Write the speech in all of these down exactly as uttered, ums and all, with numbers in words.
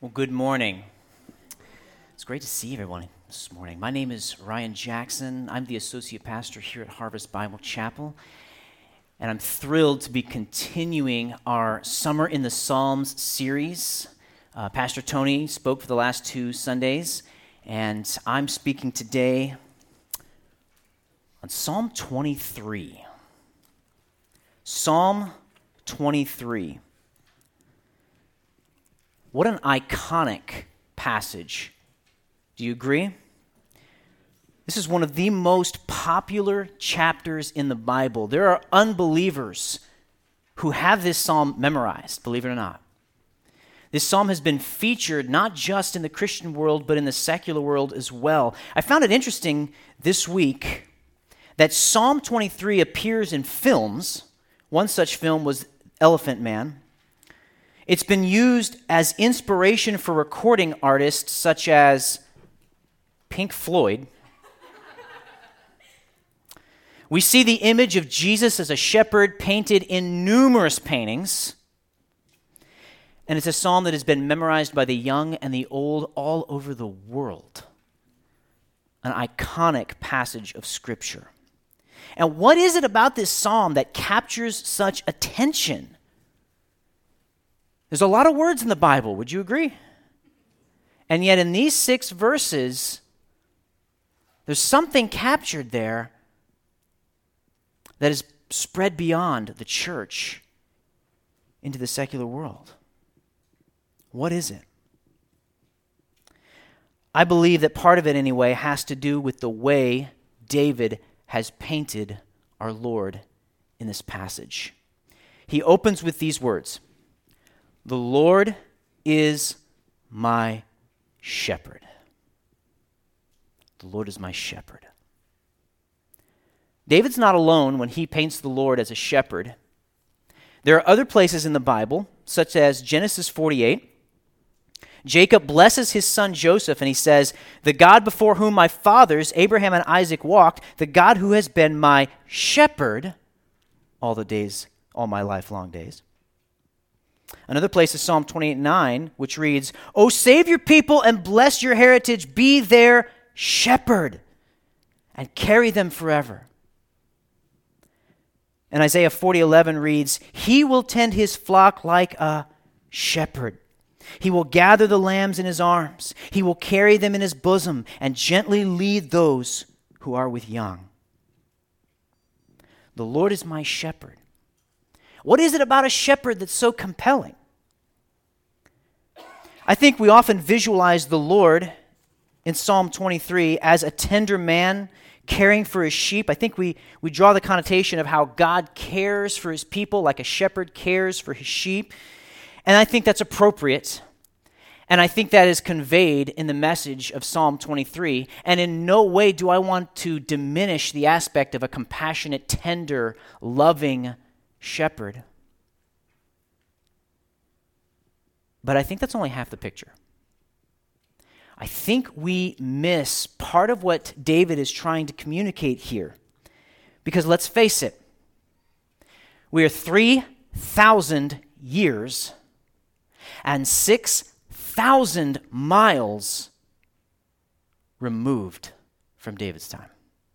Well, good morning. It's great to see everyone this morning. My name is Ryan Jackson. I'm the associate pastor here at Harvest Bible Chapel, and I'm thrilled to be continuing our Summer in the Psalms series. Uh, Pastor Tony spoke for the last two Sundays, and I'm speaking today on Psalm twenty-three. Psalm twenty-three. What an iconic passage. Do you agree? This is one of the most popular chapters in the Bible. There are unbelievers who have this psalm memorized, believe it or not. This psalm has been featured not just in the Christian world, but in the secular world as well. I found it interesting this week that Psalm twenty-three appears in films. One such film was Elephant Man. It's been used as inspiration for recording artists such as Pink Floyd. We see the image of Jesus as a shepherd painted in numerous paintings. And it's a psalm that has been memorized by the young and the old all over the world. An iconic passage of Scripture. And what is it about this psalm that captures such attention? There's a lot of words in the Bible, would you agree? And yet in these six verses, there's something captured there that is spread beyond the church into the secular world. What is it? I believe that part of it, anyway, has to do with the way David has painted our Lord in this passage. He opens with these words: "The Lord is my shepherd." The Lord is my shepherd. David's not alone when he paints the Lord as a shepherd. There are other places in the Bible, such as Genesis forty-eight. Jacob blesses his son Joseph, and he says, "The God before whom my fathers, Abraham and Isaac, walked, the God who has been my shepherd all the days, all my lifelong days." Another place is Psalm twenty-eight nine, which reads, "O save your people and bless your heritage, be their shepherd, and carry them forever." And Isaiah forty eleven reads, "He will tend his flock like a shepherd. He will gather the lambs in his arms. He will carry them in his bosom and gently lead those who are with young." The Lord is my shepherd. What is it about a shepherd that's so compelling? I think we often visualize the Lord in Psalm twenty-three as a tender man caring for his sheep. I think we, we draw the connotation of how God cares for his people like a shepherd cares for his sheep. And I think that's appropriate. And I think that is conveyed in the message of Psalm twenty-three. And in no way do I want to diminish the aspect of a compassionate, tender, loving shepherd. But I think that's only half the picture. I think we miss part of what David is trying to communicate here. Because let's face it, we are three thousand years and six thousand miles removed from David's time.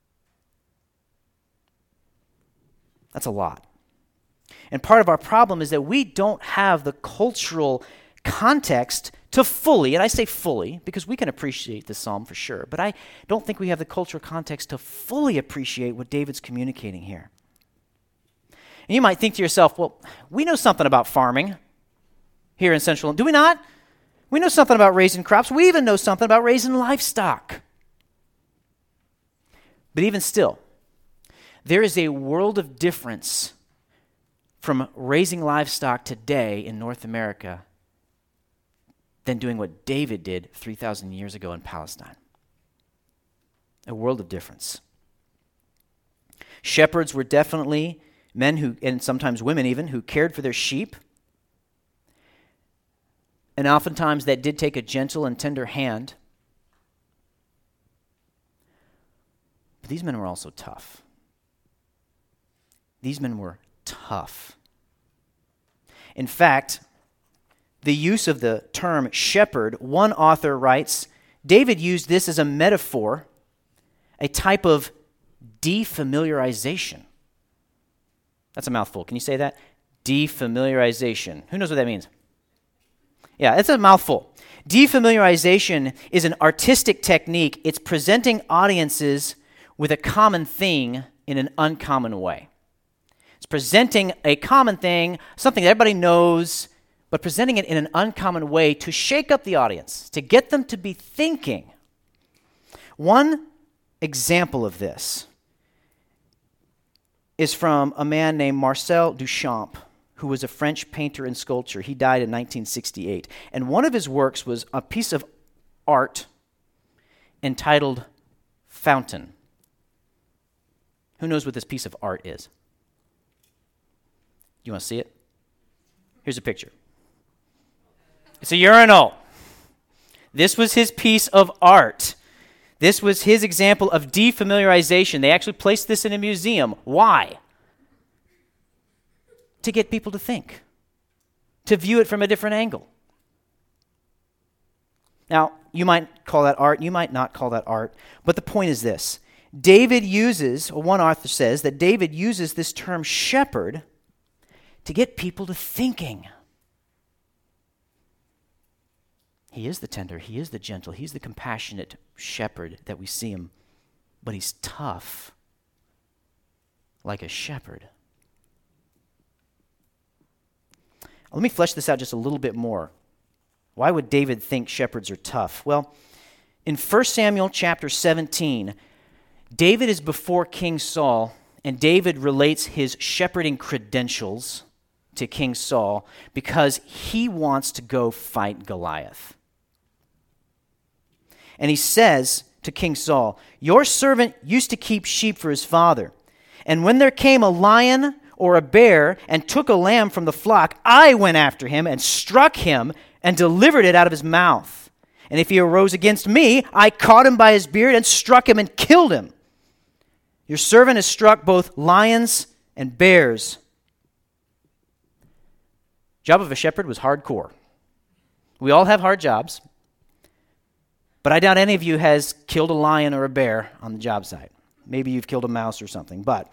That's a lot. And part of our problem is that we don't have the cultural context to fully, and I say fully because we can appreciate this psalm for sure, but I don't think we have the cultural context to fully appreciate what David's communicating here. And you might think to yourself, well, we know something about farming here in Central, do we not? We know something about raising crops. We even know something about raising livestock. But even still, there is a world of difference from raising livestock today in North America than doing what David did three thousand years ago in Palestine. A world of difference. Shepherds were definitely men who, and sometimes women even, who cared for their sheep. And oftentimes that did take a gentle and tender hand. But these men were also tough. These men were tough. In fact, the use of the term shepherd, one author writes, David used this as a metaphor, a type of defamiliarization. That's a mouthful. Can you say that? Defamiliarization. Who knows what that means? Yeah, it's a mouthful. Defamiliarization is an artistic technique. It's presenting audiences with a common thing in an uncommon way. It's presenting a common thing, something that everybody knows, but presenting it in an uncommon way to shake up the audience, to get them to be thinking. One example of this is from a man named Marcel Duchamp, who was a French painter and sculptor. He died in nineteen sixty-eight. And one of his works was a piece of art entitled Fountain. Who knows what this piece of art is? You want to see it? Here's a picture. It's a urinal. This was his piece of art. This was his example of defamiliarization. They actually placed this in a museum. Why? To get people to think, to view it from a different angle. Now, you might call that art, you might not call that art, but the point is this. David uses, or one author says, that David uses this term shepherd to get people to thinking. He is the tender, he is the gentle, he's the compassionate shepherd that we see him, but he's tough, like a shepherd. Let me flesh this out just a little bit more. Why would David think shepherds are tough? Well, in First Samuel chapter seventeen, David is before King Saul, and David relates his shepherding credentials to King Saul because he wants to go fight Goliath. And he says to King Saul, "Your servant used to keep sheep for his father, and when there came a lion or a bear and took a lamb from the flock, I went after him and struck him and delivered it out of his mouth. And if he arose against me, I caught him by his beard and struck him and killed him. Your servant has struck both lions and bears." Job of a shepherd was hardcore. We all have hard jobs, but I doubt any of you has killed a lion or a bear on the job site. Maybe you've killed a mouse or something, but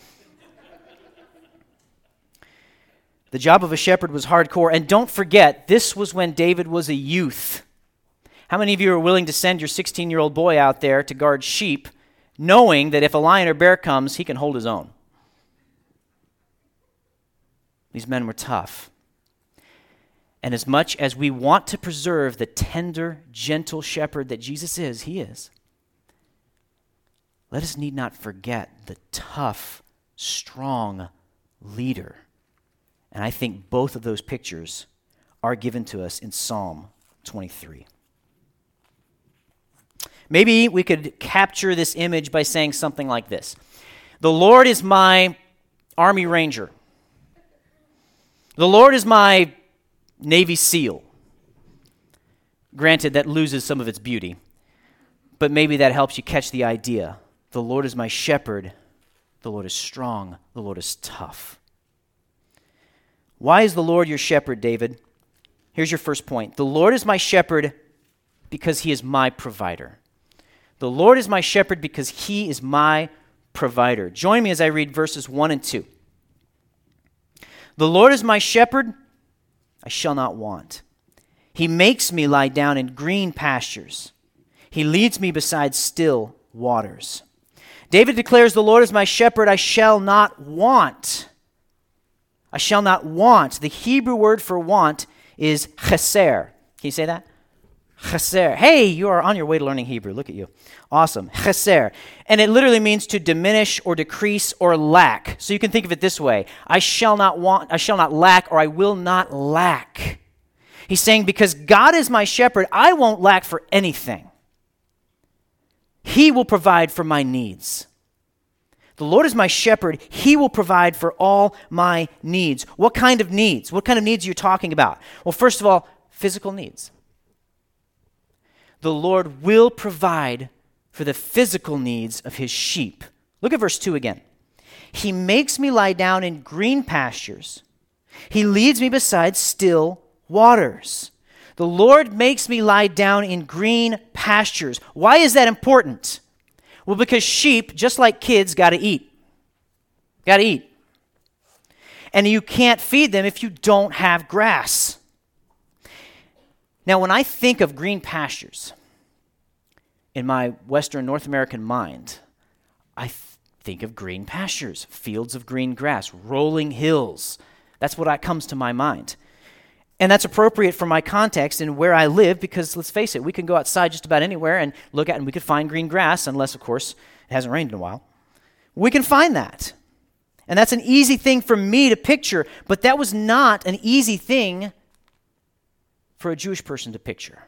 the job of a shepherd was hardcore. And don't forget, this was when David was a youth. How many of you are willing to send your sixteen-year-old boy out there to guard sheep, knowing that if a lion or bear comes, he can hold his own? These men were tough. And as much as we want to preserve the tender, gentle shepherd that Jesus is, he is, let us need not forget the tough, strong leader. And I think both of those pictures are given to us in Psalm twenty-three. Maybe we could capture this image by saying something like this. The Lord is my Army Ranger. The Lord is my Navy SEAL. Granted, that loses some of its beauty, but maybe that helps you catch the idea. The Lord is my shepherd. The Lord is strong. The Lord is tough. Why is the Lord your shepherd, David? Here's your first point. The Lord is my shepherd because he is my provider. The Lord is my shepherd because he is my provider. Join me as I read verses one and two. The Lord is my shepherd, I shall not want. He makes me lie down in green pastures. He leads me beside still waters. David declares, the Lord is my shepherd, I shall not want. I shall not want. The Hebrew word for want is cheser. Can you say that? Cheser. Hey, you are on your way to learning Hebrew. Look at you. Awesome. Cheser. And it literally means to diminish or decrease or lack. So you can think of it this way. I shall not want, I shall not lack, or I will not lack. He's saying, because God is my shepherd, I won't lack for anything. He will provide for my needs. The Lord is my shepherd. He will provide for all my needs. What kind of needs? What kind of needs are you talking about? Well, first of all, physical needs. The Lord will provide for the physical needs of his sheep. Look at verse two again. He makes me lie down in green pastures. He leads me beside still waters. The Lord makes me lie down in green pastures. Why is that important? Well, because sheep, just like kids, got to eat. Got to eat. And you can't feed them if you don't have grass. Now, when I think of green pastures in my Western North American mind, I th- think of green pastures, fields of green grass, rolling hills. That's what comes to my mind. And that's appropriate for my context and where I live because, let's face it, we can go outside just about anywhere and look at and we could find green grass, unless, of course, it hasn't rained in a while. We can find that. And that's an easy thing for me to picture, but that was not an easy thing for a Jewish person to picture.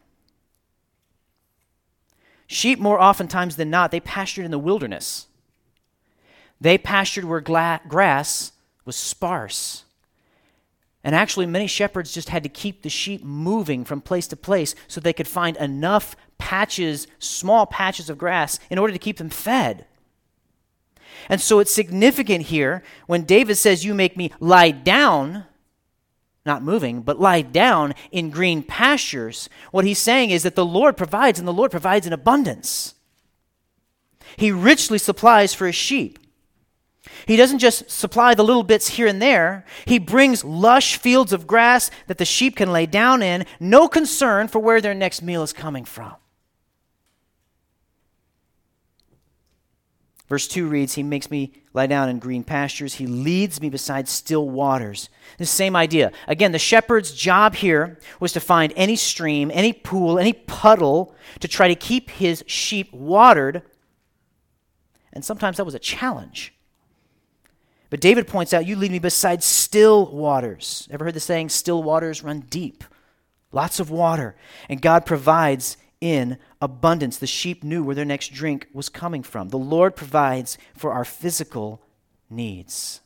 Sheep, more oftentimes than not, they pastured in the wilderness. They pastured where gla- grass was sparse. And actually, many shepherds just had to keep the sheep moving from place to place so they could find enough patches, small patches of grass, in order to keep them fed. And so it's significant here when David says, you make me lie down, not moving, but lie down in green pastures. What he's saying is that the Lord provides, and the Lord provides in abundance. He richly supplies for his sheep. He doesn't just supply the little bits here and there. He brings lush fields of grass that the sheep can lay down in, no concern for where their next meal is coming from. Verse two reads, he makes me lie down in green pastures. He leads me beside still waters. The same idea. Again, the shepherd's job here was to find any stream, any pool, any puddle to try to keep his sheep watered. And sometimes that was a challenge. But David points out, you lead me beside still waters. Ever heard the saying, still waters run deep? Lots of water. And God provides in abundance. The sheep knew where their next drink was coming from. The Lord provides for our physical needs.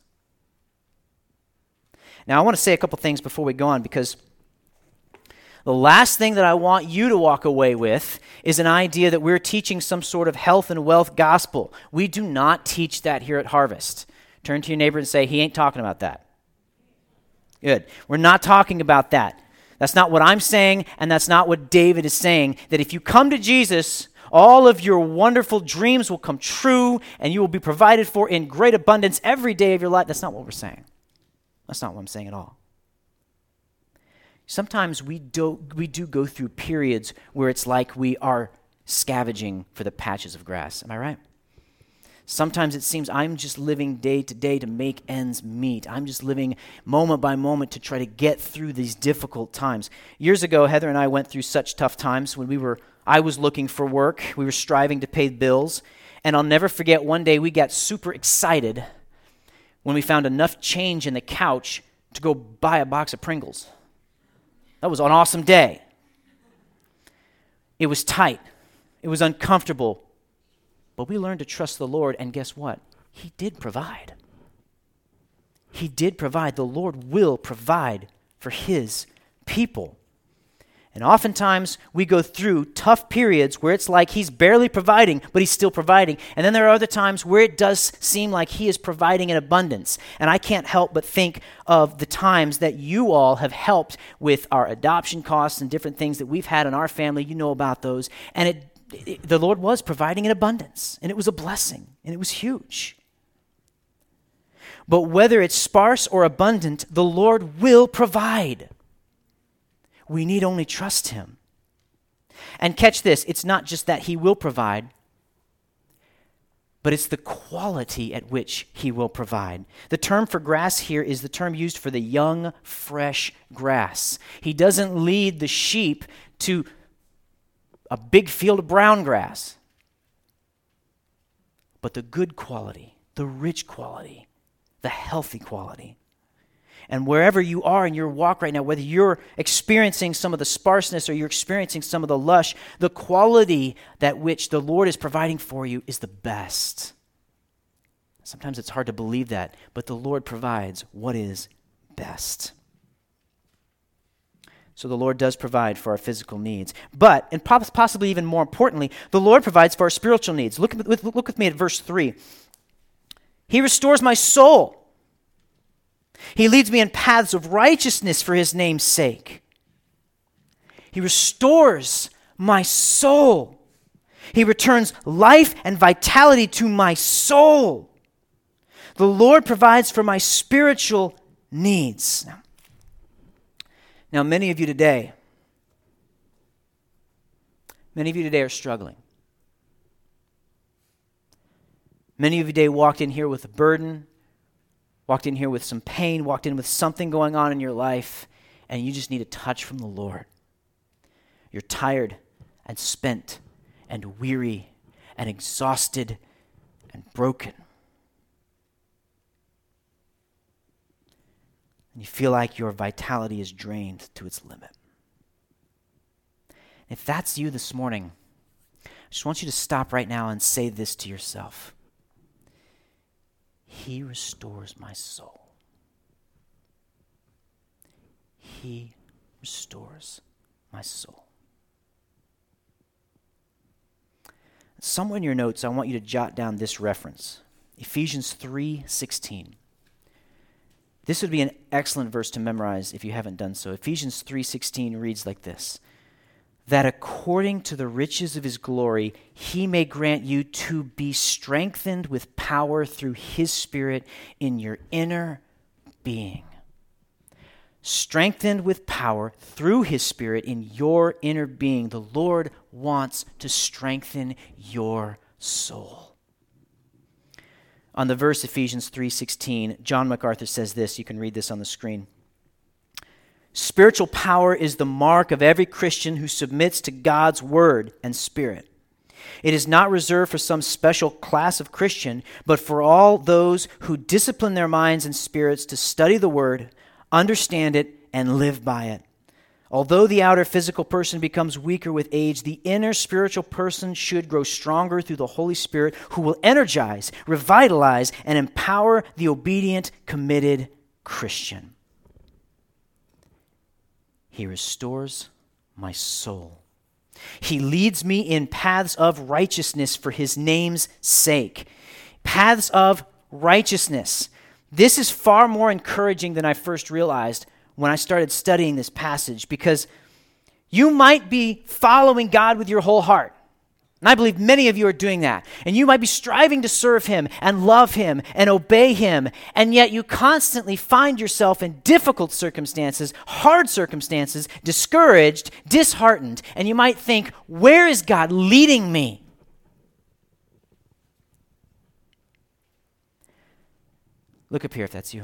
Now, I want to say a couple things before we go on, because the last thing that I want you to walk away with is an idea that we're teaching some sort of health and wealth gospel. We do not teach that here at Harvest. Turn to your neighbor and say, he ain't talking about that. Good. We're not talking about that. That's not what I'm saying, and that's not what David is saying, that if you come to Jesus, all of your wonderful dreams will come true, and you will be provided for in great abundance every day of your life. That's not what we're saying. That's not what I'm saying at all. Sometimes we do, we do go through periods where it's like we are scavenging for the patches of grass. Am I right? Sometimes it seems I'm just living day to day to make ends meet. I'm just living moment by moment to try to get through these difficult times. Years ago, Heather and I went through such tough times when we were, I was looking for work. We were striving to pay bills. And I'll never forget, one day we got super excited when we found enough change in the couch to go buy a box of Pringles. That was an awesome day. It was tight. It was uncomfortable. But we learned to trust the Lord, and guess what? He did provide. He did provide. The Lord will provide for his people. And oftentimes, we go through tough periods where it's like he's barely providing, but he's still providing. And then there are other times where it does seem like he is providing in abundance. And I can't help but think of the times that you all have helped with our adoption costs and different things that we've had in our family. You know about those. And it It, the Lord was providing in abundance, and it was a blessing, and it was huge. But whether it's sparse or abundant, the Lord will provide. We need only trust him. And catch this, it's not just that he will provide, but it's the quality at which he will provide. The term for grass here is the term used for the young, fresh grass. He doesn't lead the sheep to a big field of brown grass, but the good quality, the rich quality, the healthy quality. And wherever you are in your walk right now, whether you're experiencing some of the sparseness or you're experiencing some of the lush, the quality that which the Lord is providing for you is the best. Sometimes it's hard to believe that, but the Lord provides what is best. So the Lord does provide for our physical needs. But, and possibly even more importantly, the Lord provides for our spiritual needs. Look, look with me at verse three. He restores my soul. He leads me in paths of righteousness for his name's sake. He restores my soul. He returns life and vitality to my soul. The Lord provides for my spiritual needs. Now, now many of you today, many of you today are struggling. Many of you today walked in here with a burden, walked in here with some pain, walked in with something going on in your life, and you just need a touch from the Lord. You're tired and spent and weary and exhausted and broken. And you feel like your vitality is drained to its limit. If that's you this morning, I just want you to stop right now and say this to yourself. He restores my soul. He restores my soul. Somewhere in your notes, I want you to jot down this reference. Ephesians three sixteen. This would be an excellent verse to memorize if you haven't done so. Ephesians three sixteen reads like this. That according to the riches of his glory, he may grant you to be strengthened with power through his Spirit in your inner being. Strengthened with power through his Spirit in your inner being. The Lord wants to strengthen your soul. On the verse Ephesians three sixteen, John MacArthur says this. You can read this on the screen. Spiritual power is the mark of every Christian who submits to God's word and Spirit. It is not reserved for some special class of Christian, but for all those who discipline their minds and spirits to study the word, understand it, and live by it. Although the outer physical person becomes weaker with age, the inner spiritual person should grow stronger through the Holy Spirit, who will energize, revitalize, and empower the obedient, committed Christian. He restores my soul. He leads me in paths of righteousness for his name's sake. Paths of righteousness. This is far more encouraging than I first realized when I started studying this passage, because you might be following God with your whole heart. And I believe many of you are doing that. And you might be striving to serve him and love him and obey him. And yet you constantly find yourself in difficult circumstances, hard circumstances, discouraged, disheartened. And you might think, where is God leading me? Look up here if that's you.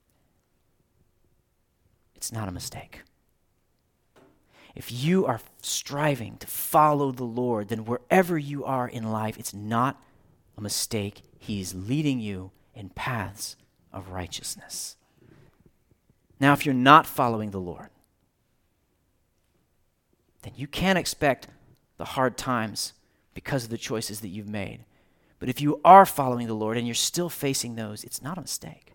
It's not a mistake. If you are striving to follow the Lord, then wherever you are in life, it's not a mistake. He's leading you in paths of righteousness. Now, if you're not following the Lord, then you can't expect the hard times because of the choices that you've made. But if you are following the Lord and you're still facing those, it's not a mistake.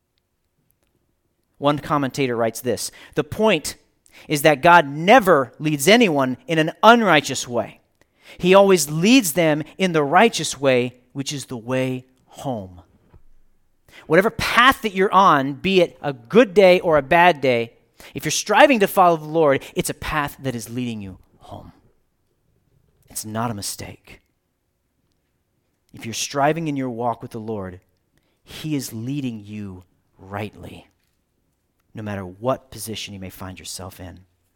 One commentator writes this: the point is that God never leads anyone in an unrighteous way. He always leads them in the righteous way, which is the way home. Whatever path that you're on, be it a good day or a bad day, if you're striving to follow the Lord, it's a path that is leading you home. It's not a mistake. If you're striving in your walk with the Lord, he is leading you rightly, no matter what position you may find yourself in.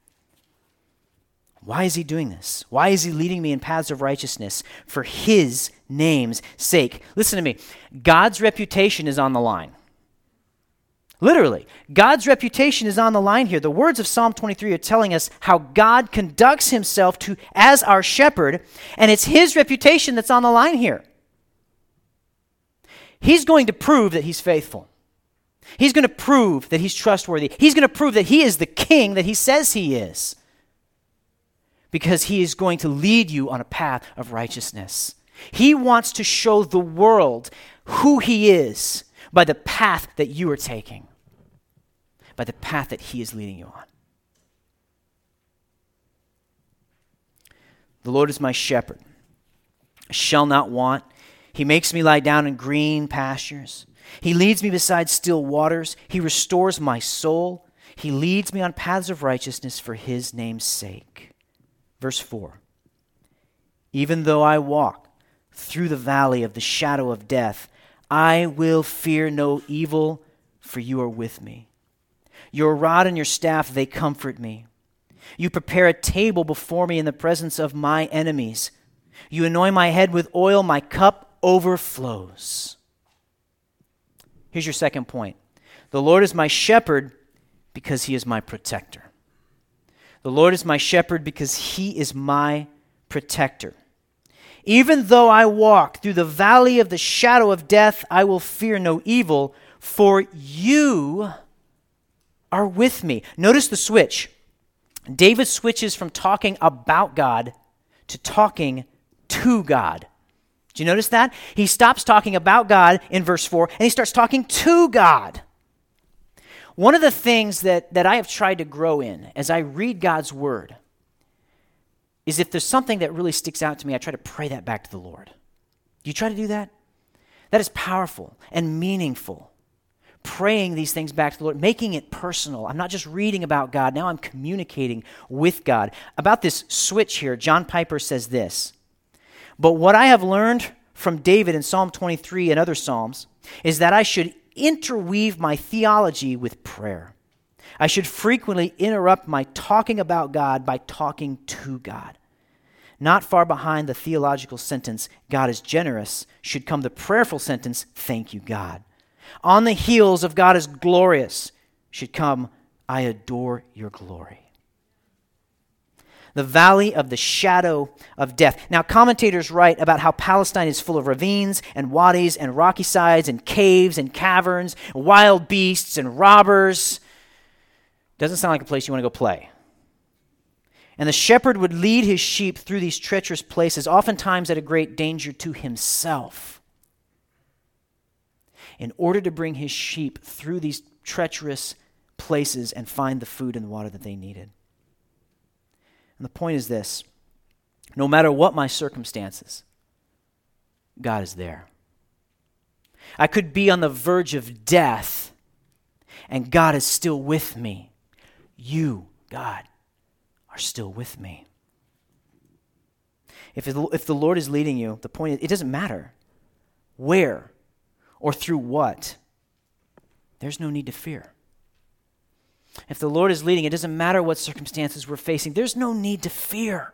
Why is he doing this? Why is he leading me in paths of righteousness? For his name's sake. Listen to me. God's reputation is on the line. Literally, God's reputation is on the line here. The words of Psalm twenty-three are telling us how God conducts himself to as our shepherd, and it's his reputation that's on the line here. He's going to prove that he's faithful. He's going to prove that he's trustworthy. He's going to prove that he is the king that he says he is. Because he is going to lead you on a path of righteousness. He wants to show the world who he is by the path that you are taking. By the path that he is leading you on. The Lord is my shepherd. I shall not want. He makes me lie down in green pastures. He leads me beside still waters. He restores my soul. He leads me on paths of righteousness for his name's sake. Verse four. Even though I walk through the valley of the shadow of death, I will fear no evil, for you are with me. Your rod and your staff, they comfort me. You prepare a table before me in the presence of my enemies. You anoint my head with oil, my cup overflows. Here's your second point. The Lord is my shepherd because he is my protector. The Lord is my shepherd because he is my protector. Even though I walk through the valley of the shadow of death, I will fear no evil, for you are with me. Notice the switch. David switches from talking about God to talking to God. Do you notice that? He stops talking about God in verse four, and he starts talking to God. One of the things that, that I have tried to grow in as I read God's word is if there's something that really sticks out to me, I try to pray that back to the Lord. Do you try to do that? That is powerful and meaningful. Praying these things back to the Lord, making it personal. I'm not just reading about God, now I'm communicating with God. About this switch here, John Piper says this, but what I have learned from David in Psalm twenty-three and other Psalms is that I should interweave my theology with prayer. I should frequently interrupt my talking about God by talking to God. Not far behind the theological sentence, God is generous, should come the prayerful sentence, thank you, God. On the heels of God is glorious should come, I adore your glory. The valley of the shadow of death. Now, commentators write about how Palestine is full of ravines and wadis and rocky sides and caves and caverns, wild beasts and robbers. Doesn't sound like a place you want to go play. And the shepherd would lead his sheep through these treacherous places, oftentimes at a great danger to himself, in order to bring his sheep through these treacherous places and find the food and the water that they needed. And the point is this: no matter what my circumstances, God is there. I could be on the verge of death, and God is still with me. You, God, are still with me. If, it, if the Lord is leading you, the point is, it doesn't matter where or through what. There's no need to fear. If the Lord is leading, it doesn't matter what circumstances we're facing. There's no need to fear.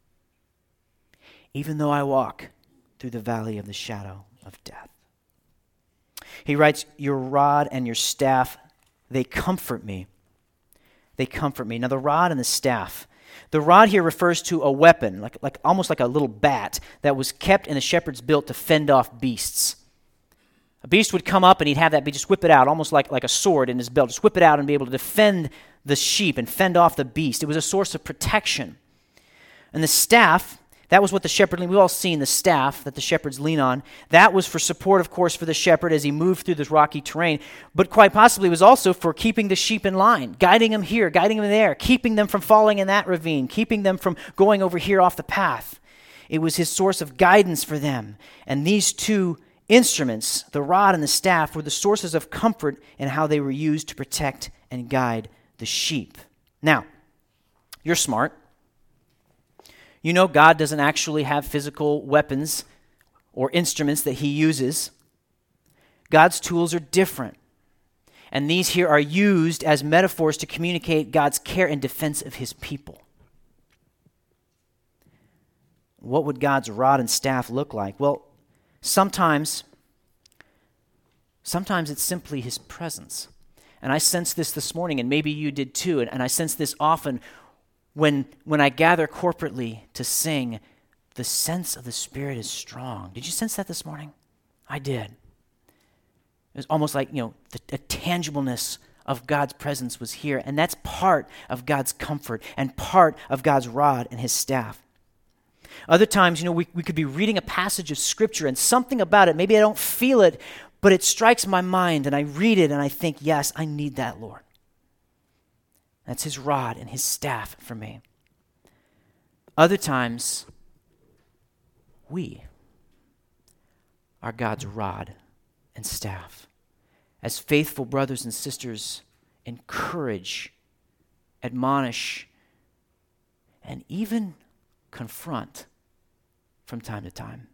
Even though I walk through the valley of the shadow of death. He writes, your rod and your staff, they comfort me. They comfort me. Now the rod and the staff. The rod here refers to a weapon, like, like almost like a little bat that was kept in the shepherd's belt to fend off beasts. A beast would come up and he'd have that, just whip it out, almost like, like a sword in his belt. Just whip it out and be able to defend the sheep and fend off the beast. It was a source of protection. And the staff, that was what the shepherd leaned. We've all seen the staff that the shepherds lean on. That was for support, of course, for the shepherd as he moved through this rocky terrain. But quite possibly it was also for keeping the sheep in line, guiding them here, guiding them there, keeping them from falling in that ravine, keeping them from going over here off the path. It was his source of guidance for them. And these two instruments, the rod and the staff, were the sources of comfort in how they were used to protect and guide the sheep. Now, you're smart. You know God doesn't actually have physical weapons or instruments that he uses. God's tools are different. And these here are used as metaphors to communicate God's care and defense of his people. What would God's rod and staff look like? Well, Sometimes, sometimes it's simply his presence. And I sense this this morning, and maybe you did too, and, and I sense this often when, when I gather corporately to sing, the sense of the Spirit is strong. Did you sense that this morning? I did. It was almost like, you know, the, the tangibleness of God's presence was here, and that's part of God's comfort and part of God's rod and his staff. Other times, you know, we, we could be reading a passage of Scripture and something about it, maybe I don't feel it, but it strikes my mind and I read it and I think, yes, I need that, Lord. That's his rod and his staff for me. Other times, we are God's rod and staff. As faithful brothers and sisters encourage, admonish, and even confront from time to time.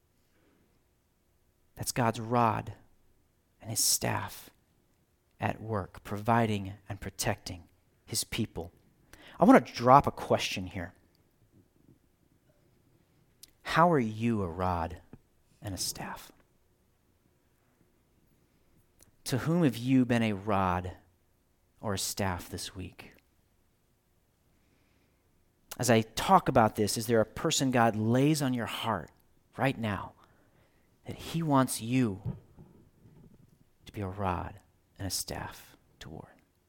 That's God's rod and his staff at work, providing and protecting his people. I want to drop a question here. How are you a rod and a staff? To whom have you been a rod or a staff this week? As I talk about this, is there a person God lays on your heart right now that he wants you to be a rod and a staff toward?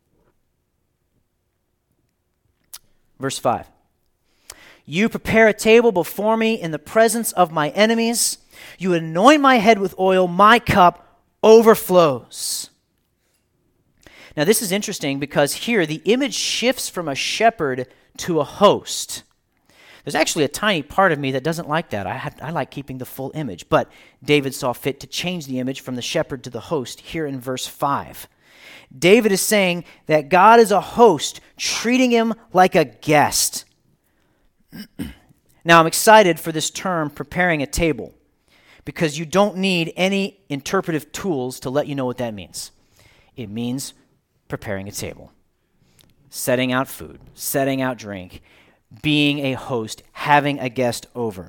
Verse five. You prepare a table before me in the presence of my enemies. You anoint my head with oil. My cup overflows. Now this is interesting because here the image shifts from a shepherd to a host. There's actually a tiny part of me that doesn't like that. I, have, I like keeping the full image. But David saw fit to change the image from the shepherd to the host here in verse five. David is saying that God is a host, treating him like a guest. Now, I'm excited for this term, preparing a table, because you don't need any interpretive tools to let you know what that means. It means preparing a table, setting out food, setting out drink, being a host, having a guest over.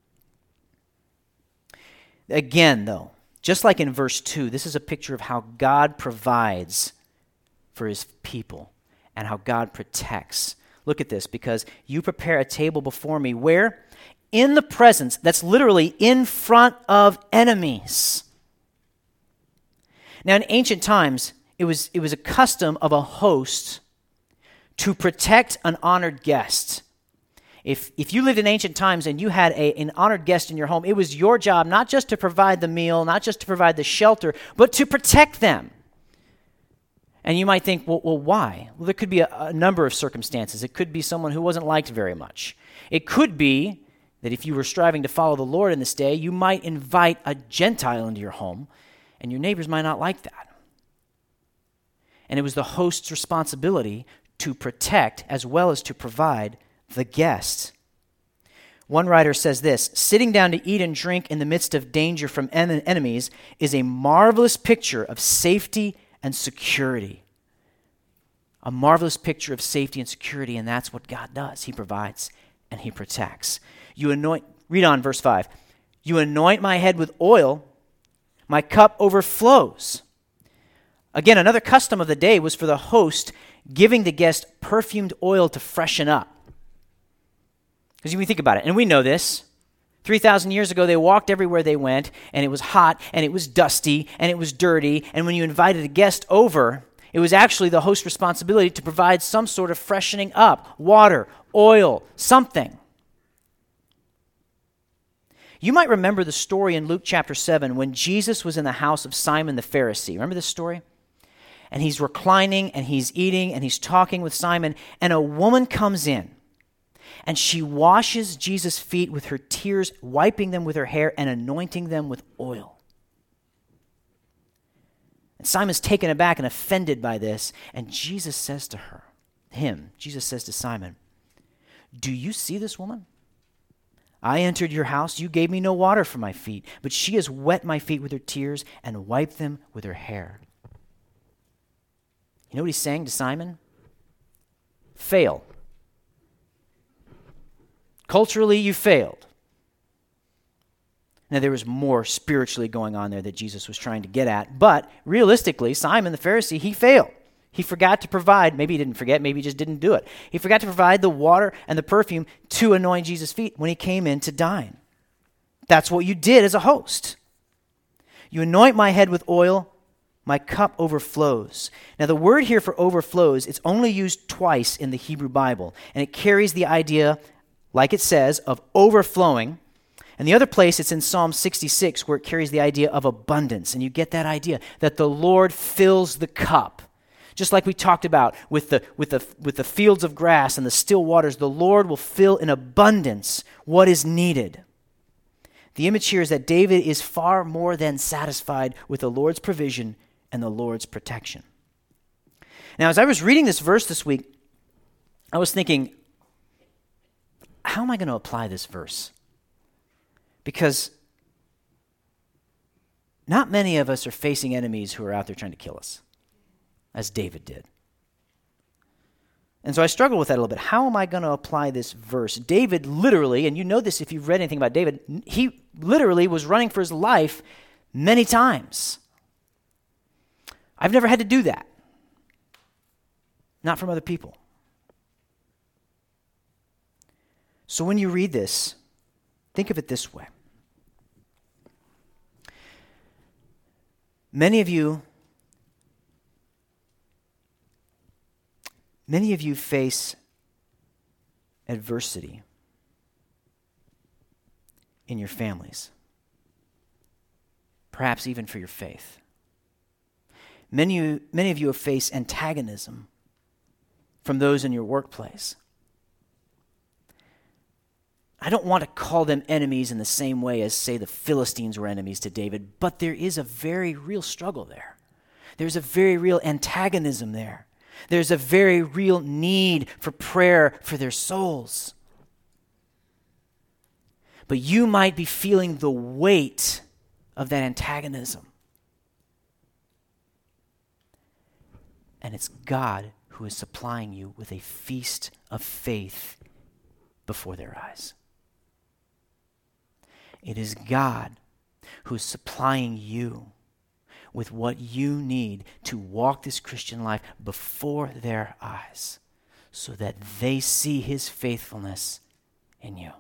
Again, though, just like in verse two, this is a picture of how God provides for his people and how God protects. Look at this, because you prepare a table before me where? In the presence, that's literally in front of enemies. Now, in ancient times, it was, it was a custom of a host to protect an honored guest. If, if you lived in ancient times and you had a, an honored guest in your home, it was your job not just to provide the meal, not just to provide the shelter, but to protect them. And you might think, well, well why? Well, there could be a, a number of circumstances. It could be someone who wasn't liked very much. It could be that if you were striving to follow the Lord in this day, you might invite a Gentile into your home, and your neighbors might not like that. And it was the host's responsibility to protect as well as to provide the guest. One writer says this: sitting down to eat and drink in the midst of danger from en- enemies is a marvelous picture of safety and security. A marvelous picture of safety and security, and that's what God does. He provides and he protects. You anoint, read on verse five. You anoint my head with oil, my cup overflows. Again, another custom of the day was for the host giving the guest perfumed oil to freshen up. Because you think about it, and we know this. three thousand years ago, they walked everywhere they went, and it was hot, and it was dusty, and it was dirty, and when you invited a guest over, it was actually the host's responsibility to provide some sort of freshening up, water, oil, something. You might remember the story in Luke chapter seven when Jesus was in the house of Simon the Pharisee. Remember this story? And he's reclining, and he's eating, and he's talking with Simon, and a woman comes in. And she washes Jesus' feet with her tears, wiping them with her hair and anointing them with oil. And Simon's taken aback and offended by this. And Jesus says to her, him, Jesus says to Simon, do you see this woman? I entered your house. You gave me no water for my feet, but she has wet my feet with her tears and wiped them with her hair. You know what he's saying to Simon? Fail. Culturally, you failed. Now, there was more spiritually going on there that Jesus was trying to get at, but realistically, Simon the Pharisee, he failed. He forgot to provide, maybe he didn't forget, maybe he just didn't do it. He forgot to provide the water and the perfume to anoint Jesus' feet when he came in to dine. That's what you did as a host. You anoint my head with oil, my cup overflows. Now, the word here for overflows, it's only used twice in the Hebrew Bible, and it carries the idea, like it says, of overflowing. And the other place, it's in Psalm sixty-six, where it carries the idea of abundance. And you get that idea, that the Lord fills the cup. Just like we talked about with the, with the, with the fields of grass and the still waters, the Lord will fill in abundance what is needed. The image here is that David is far more than satisfied with the Lord's provision and the Lord's protection. Now, as I was reading this verse this week, I was thinking, how am I going to apply this verse? Because not many of us are facing enemies who are out there trying to kill us, as David did. And so I struggle with that a little bit. How am I going to apply this verse? David literally, and you know this if you've read anything about David, he literally was running for his life many times. I've never had to do that. Not from other people. So when you read this, think of it this way. Many of you, many of you face adversity in your families, perhaps even for your faith. Many, many of you have faced antagonism from those in your workplace. I don't want to call them enemies in the same way as, say, the Philistines were enemies to David, but there is a very real struggle there. There's a very real antagonism there. There's a very real need for prayer for their souls. But you might be feeling the weight of that antagonism. And it's God who is supplying you with a feast of faith before their eyes. It is God who is supplying you with what you need to walk this Christian life before their eyes so that they see his faithfulness in you.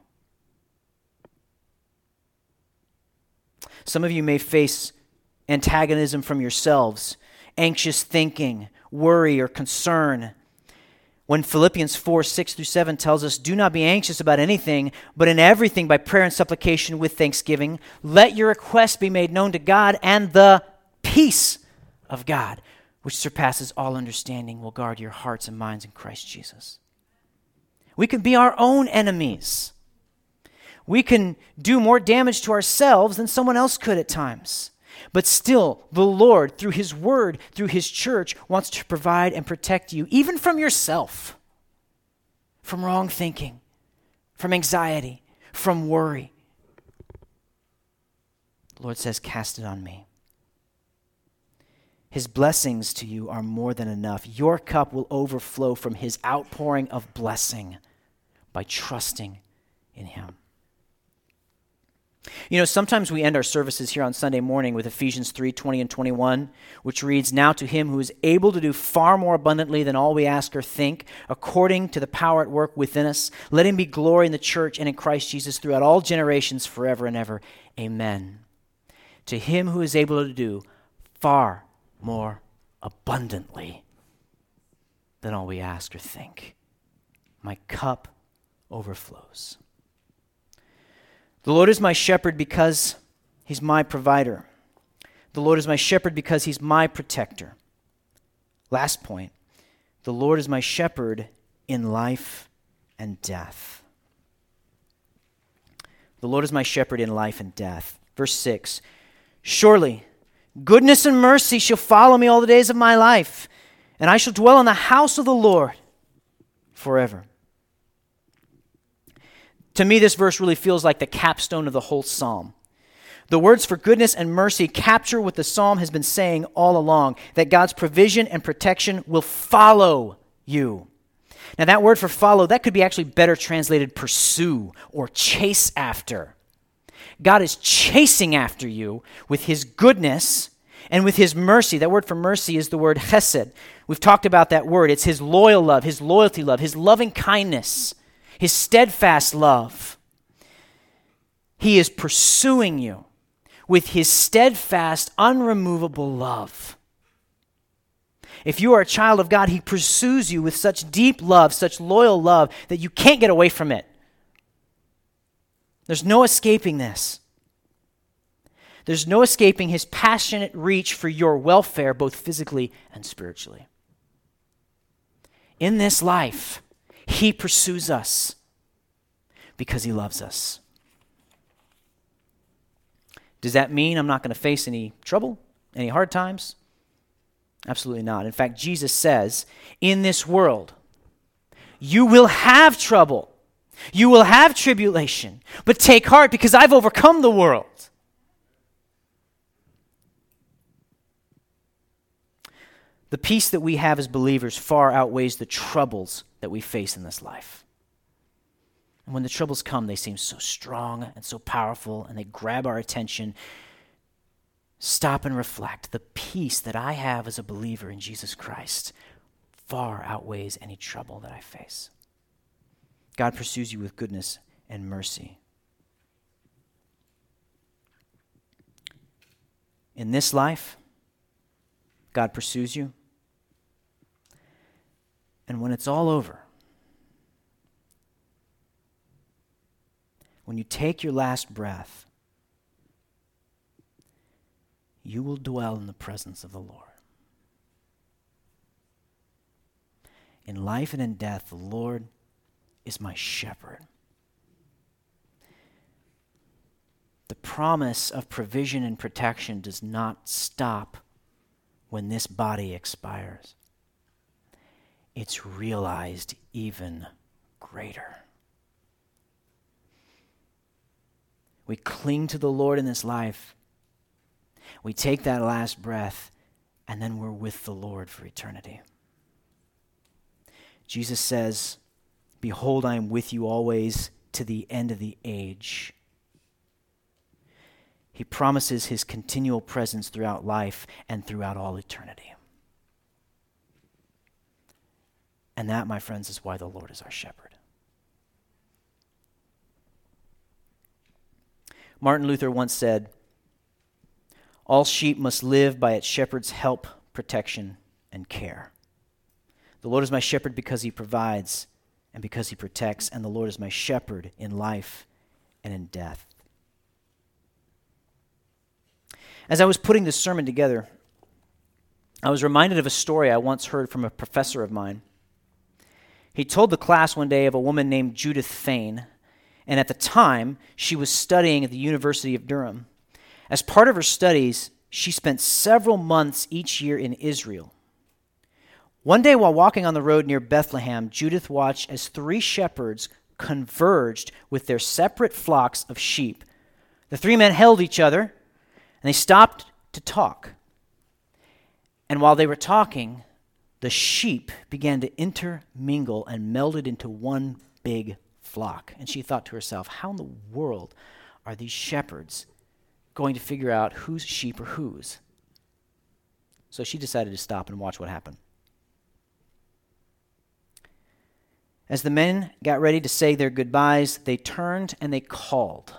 Some of you may face antagonism from yourselves, anxious thinking, worry, or concern. When Philippians four, six through seven tells us, do not be anxious about anything, but in everything by prayer and supplication with thanksgiving, let your requests be made known to God, and the peace of God, which surpasses all understanding, will guard your hearts and minds in Christ Jesus. We can be our own enemies. We can do more damage to ourselves than someone else could at times. But still, the Lord, through his word, through his church, wants to provide and protect you, even from yourself, from wrong thinking, from anxiety, from worry. The Lord says, cast it on me. His blessings to you are more than enough. Your cup will overflow from his outpouring of blessing by trusting in him. You know, sometimes we end our services here on Sunday morning with Ephesians three, twenty and twenty-one, which reads, now to him who is able to do far more abundantly than all we ask or think, according to the power at work within us, let him be glory in the church and in Christ Jesus throughout all generations, forever and ever. Amen. To him who is able to do far more abundantly than all we ask or think. My cup overflows. The Lord is my shepherd because he's my provider. The Lord is my shepherd because he's my protector. Last point, the Lord is my shepherd in life and death. The Lord is my shepherd in life and death. Verse six, surely goodness and mercy shall follow me all the days of my life, and I shall dwell in the house of the Lord forever. To me, this verse really feels like the capstone of the whole psalm. The words for goodness and mercy capture what the psalm has been saying all along, that God's provision and protection will follow you. Now, that word for follow, that could be actually better translated pursue or chase after. God is chasing after you with his goodness and with his mercy. That word for mercy is the word chesed. We've talked about that word. It's his loyal love, his loyalty love, his loving kindness, his steadfast love. He is pursuing you with his steadfast, unremovable love. If you are a child of God, he pursues you with such deep love, such loyal love, that you can't get away from it. There's no escaping this. There's no escaping his passionate reach for your welfare, both physically and spiritually. In this life, he pursues us because he loves us. Does that mean I'm not going to face any trouble, any hard times? Absolutely not. In fact, Jesus says, in this world, you will have trouble. You will have tribulation. But take heart, because I've overcome the world. The peace that we have as believers far outweighs the troubles that we face in this life. And when the troubles come, they seem so strong and so powerful, and they grab our attention. Stop and reflect. The peace that I have as a believer in Jesus Christ far outweighs any trouble that I face. God pursues you with goodness and mercy. In this life, God pursues you. And when it's all over, when you take your last breath, you will dwell in the presence of the Lord. In life and in death, the Lord is my shepherd. The promise of provision and protection does not stop when this body expires. It's realized even greater. We cling to the Lord in this life. We take that last breath, and then we're with the Lord for eternity. Jesus says, behold, I am with you always to the end of the age. He promises his continual presence throughout life and throughout all eternity. And that, my friends, is why the Lord is our shepherd. Martin Luther once said, all sheep must live by its shepherd's help, protection, and care. The Lord is my shepherd because he provides and because he protects, and the Lord is my shepherd in life and in death. As I was putting this sermon together, I was reminded of a story I once heard from a professor of mine. He told the class one day of a woman named Judith Fain, and at the time, she was studying at the University of Durham. As part of her studies, she spent several months each year in Israel. One day while walking on the road near Bethlehem, Judith watched as three shepherds converged with their separate flocks of sheep. The three men held each other, and they stopped to talk. And while they were talking, the sheep began to intermingle and melded into one big flock. And she thought to herself, how in the world are these shepherds going to figure out whose sheep are whose? So she decided to stop and watch what happened. As the men got ready to say their goodbyes, they turned and they called.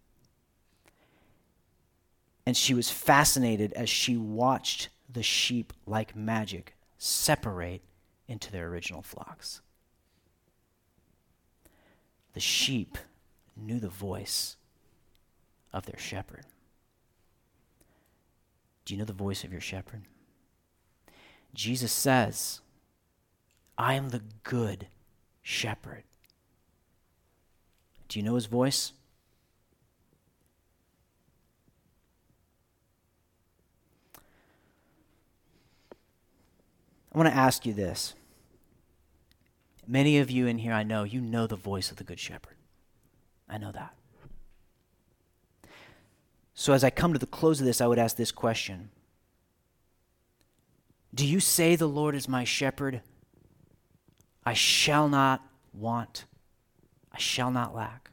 And she was fascinated as she watched the sheep, like magic, separate into their original flocks. The sheep knew the voice of their shepherd. Do you know the voice of your shepherd? Jesus says, I am the good shepherd. Do you know his voice? I want to ask you this. Many of you in here, I know, you know the voice of the Good Shepherd. I know that. So as I come to the close of this, I would ask this question. Do you say the Lord is my shepherd? I shall not want. I shall not lack.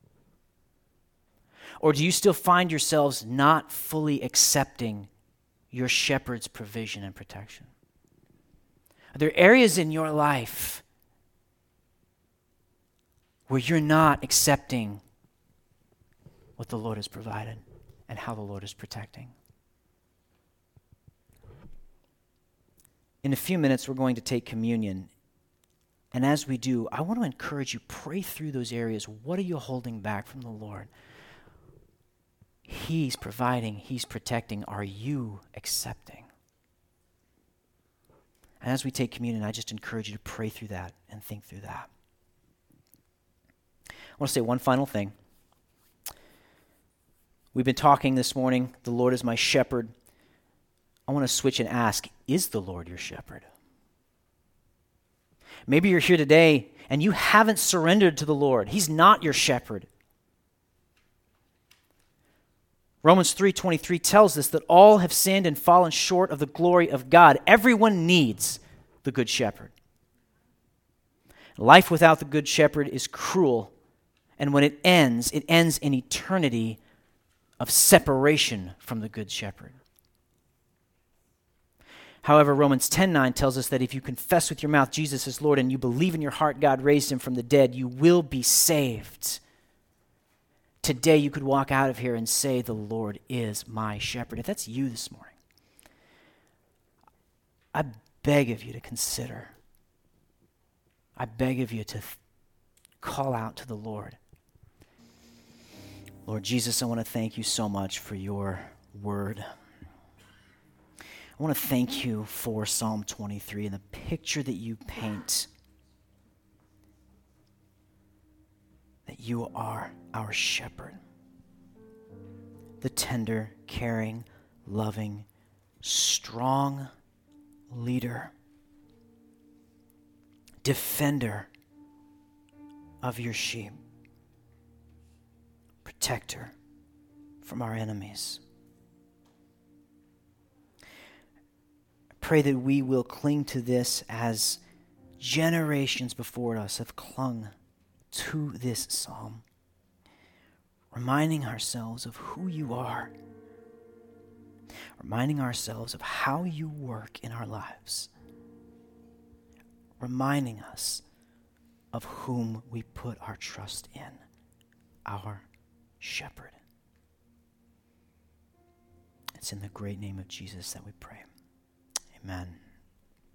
Or do you still find yourselves not fully accepting your shepherd's provision and protection? Are there areas in your life where you're not accepting what the Lord has provided and how the Lord is protecting? In a few minutes, we're going to take communion. And as we do, I want to encourage you, pray through those areas. What are you holding back from the Lord? He's providing, he's protecting. Are you accepting? And as we take communion, I just encourage you to pray through that and think through that. I want to say one final thing. We've been talking this morning, the Lord is my shepherd. I want to switch and ask, is the Lord your shepherd? Maybe you're here today and you haven't surrendered to the Lord. He's not your shepherd. Romans three twenty-three tells us that all have sinned and fallen short of the glory of God. Everyone needs the Good Shepherd. Life without the Good Shepherd is cruel, and when it ends, it ends in eternity of separation from the Good Shepherd. However, Romans ten nine tells us that if you confess with your mouth Jesus is Lord and you believe in your heart God raised him from the dead, you will be saved. Today you could walk out of here and say, the Lord is my shepherd. If that's you this morning, I beg of you to consider. I beg of you to th- call out to the Lord. Lord Jesus, I want to thank you so much for your word. I want to thank you for Psalm twenty-three and the picture that you paint. That you are our shepherd. The tender, caring, loving, strong leader. Defender of your sheep. Protector from our enemies. Pray that we will cling to this as generations before us have clung to this psalm, reminding ourselves of who you are, reminding ourselves of how you work in our lives, reminding us of whom we put our trust in, our shepherd. It's in the great name of Jesus that we pray. Amen.